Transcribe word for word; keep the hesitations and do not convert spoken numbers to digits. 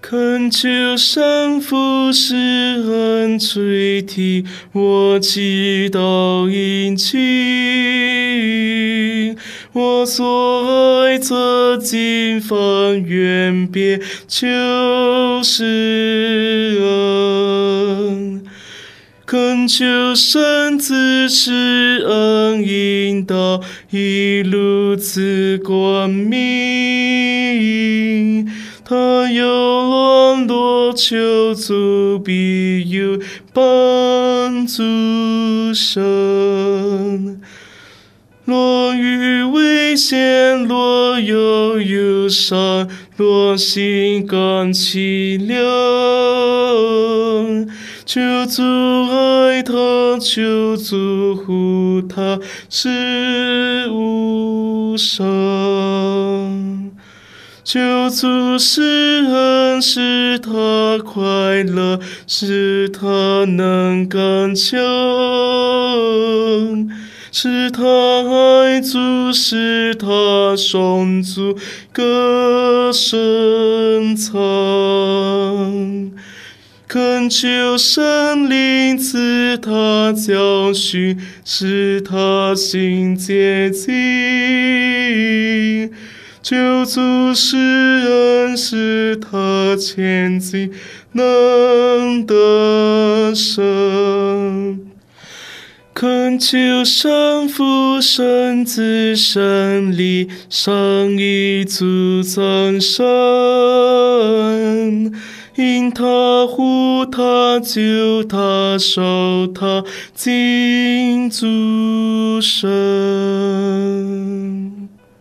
恳求圣父施恩垂听我祈祷殷勤，我所爱则近方远别求施恩。恳求圣子施恩引导，一路赐光明。他有软弱求助，必有帮助神。若遇危险，若有忧伤，若心感凄凉，求主爱他，求主护他，使无伤。求主施恩，使他快乐，使他能刚强，使他爱主，使他颂主歌深藏。恳求圣灵赐他教训，使他心洁净。求主施恩，使他前进能得胜。恳求圣父、圣子、圣灵，上一主掌声，因他护他救他守他敬主神。